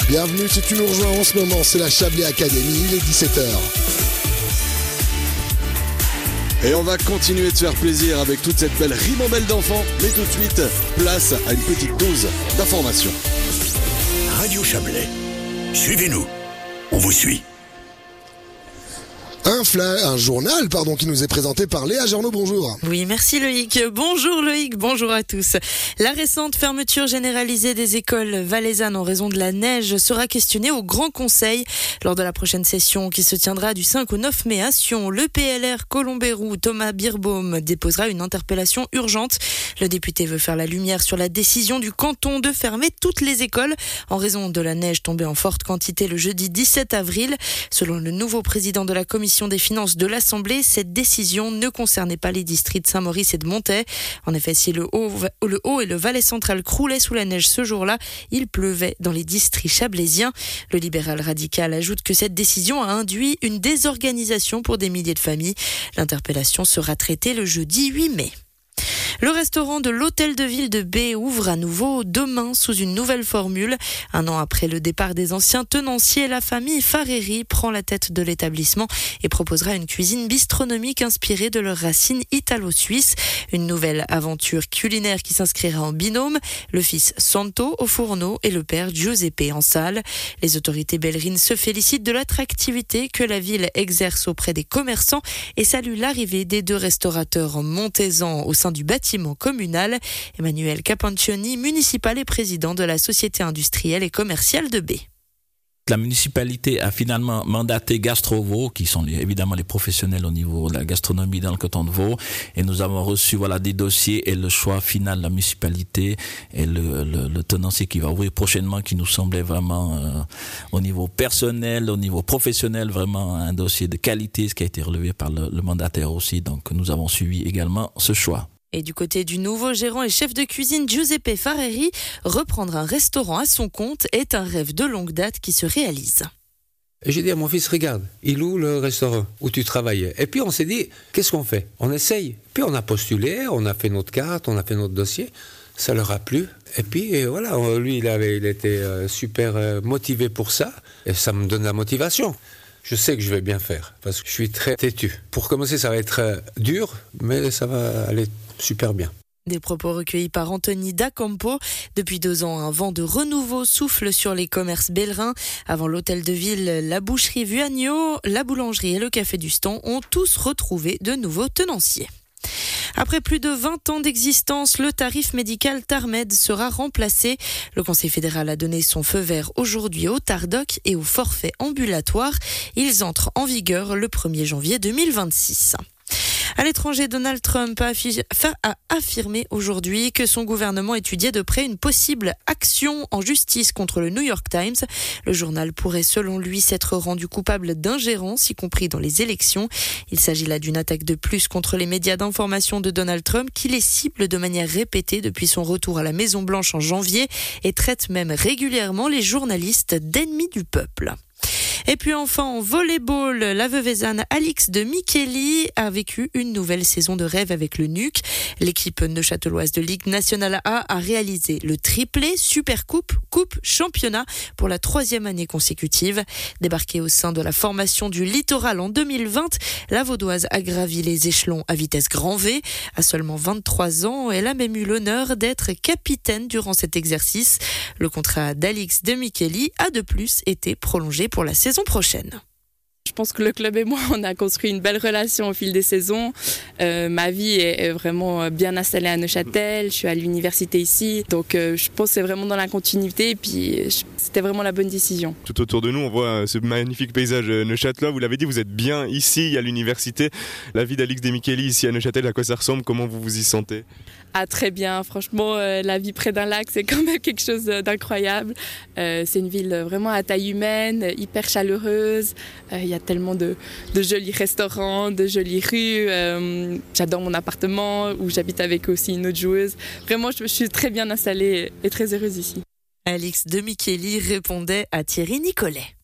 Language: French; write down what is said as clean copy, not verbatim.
Bienvenue si tu nous rejoins en ce moment, c'est la Chablais Academy, il est 17h. Et on va continuer de se faire plaisir avec toute cette belle ribambelle d'enfants. Mais tout de suite, place à une petite dose d'information. Radio Chablais, suivez-nous, on vous suit. Un journal qui nous est présenté par Léa Journeau, bonjour. Oui, merci Loïc. Bonjour Loïc, bonjour à tous. La récente fermeture généralisée des écoles valaisannes en raison de la neige sera questionnée au Grand Conseil lors de la prochaine session qui se tiendra du 5 au 9 mai à Sion. Le PLR Colombérou, Thomas Birbaum, déposera une interpellation urgente. Le député veut faire la lumière sur la décision du canton de fermer toutes les écoles en raison de la neige tombée en forte quantité le jeudi 17 avril. Selon le nouveau président de la commission des finances de l'Assemblée, cette décision ne concernait pas les districts de Saint-Maurice et de Montaix. En effet, si le Haut et le Valais central croulaient sous la neige ce jour-là, il pleuvait dans les districts chablaisiens. Le libéral radical ajoute que cette décision a induit une désorganisation pour des milliers de familles. L'interpellation sera traitée le jeudi 8 mai. Le restaurant de l'Hôtel de Ville de B ouvre à nouveau demain sous une nouvelle formule. Un an après le départ des anciens tenanciers, la famille Fareri prend la tête de l'établissement et proposera une cuisine bistronomique inspirée de leurs racines italo-suisses. Une nouvelle aventure culinaire qui s'inscrira en binôme. Le fils Santo au fourneau et le père Giuseppe en salle. Les autorités bellerines se félicitent de l'attractivité que la ville exerce auprès des commerçants et saluent l'arrivée des deux restaurateurs montaisans au sein du bâtiment communal. Emmanuel Capancioni, municipal et président de la Société industrielle et commerciale de B. La municipalité a finalement mandaté Gastro-Vaud, qui sont évidemment les professionnels au niveau de la gastronomie dans le canton de Vaud, et nous avons reçu des dossiers et le choix final de la municipalité et le tenancier qui va ouvrir prochainement, qui nous semblait vraiment au niveau personnel, au niveau professionnel, vraiment un dossier de qualité, ce qui a été relevé par le mandataire aussi. Donc nous avons suivi également ce choix. Et du côté du nouveau gérant et chef de cuisine Giuseppe Fareri, reprendre un restaurant à son compte est un rêve de longue date qui se réalise. Et j'ai dit à mon fils, regarde, il loue le restaurant où tu travaillais. Et puis on s'est dit, qu'est-ce qu'on fait ? On essaye. Puis on a postulé, on a fait notre carte, on a fait notre dossier. Ça leur a plu. Et puis voilà, lui il était super motivé pour ça. Et ça me donne la motivation. Je sais que je vais bien faire, parce que je suis très têtu. Pour commencer, ça va être dur, mais ça va aller super bien. Des propos recueillis par Anthony Dacampo. Depuis 2 ans, un vent de renouveau souffle sur les commerces bellerins. Avant l'hôtel de ville, la boucherie Vuagno, la boulangerie et le café du Stand ont tous retrouvé de nouveaux tenanciers. Après plus de 20 ans d'existence, le tarif médical Tarmed sera remplacé. Le Conseil fédéral a donné son feu vert aujourd'hui au Tardoc et au forfait ambulatoire. Ils entrent en vigueur le 1er janvier 2026. À l'étranger, Donald Trump a affirmé aujourd'hui que son gouvernement étudiait de près une possible action en justice contre le New York Times. Le journal pourrait, selon lui, s'être rendu coupable d'ingérence, y compris dans les élections. Il s'agit là d'une attaque de plus contre les médias d'information de Donald Trump, qui les cible de manière répétée depuis son retour à la Maison-Blanche en janvier et traite même régulièrement les journalistes d'ennemis du peuple. Et puis enfin, en volleyball, la veuvezanne Alix de Micheli a vécu une nouvelle saison de rêve avec le NUC. L'équipe neuchâteloise de Ligue nationale A a réalisé le triplé Supercoupe, Coupe, Championnat pour la 3e année consécutive. Débarquée au sein de la formation du Littoral en 2020, la Vaudoise a gravi les échelons à vitesse grand V. À seulement 23 ans, elle a même eu l'honneur d'être capitaine durant cet exercice. Le contrat d'Alix de Micheli a de plus été prolongé pour la saison prochaine. Je pense que le club et moi, on a construit une belle relation au fil des saisons. Ma vie est vraiment bien installée à Neuchâtel. Je suis à l'université ici. Donc je pense que c'est vraiment dans la continuité. Et puis c'était vraiment la bonne décision. Tout autour de nous, on voit ce magnifique paysage neuchâtelois. Vous l'avez dit, vous êtes bien ici, à l'université. La vie d'Alix de Micheli ici à Neuchâtel, à quoi ça ressemble ? Comment vous vous y sentez ? Ah, très bien. Franchement, la vie près d'un lac, c'est quand même quelque chose d'incroyable. C'est une ville vraiment à taille humaine, hyper chaleureuse. Il y a tellement de jolis restaurants, de jolies rues. J'adore mon appartement où j'habite avec aussi une autre joueuse. Vraiment, je suis très bien installée et très heureuse ici. Alix de Micheli répondait à Thierry Nicolet.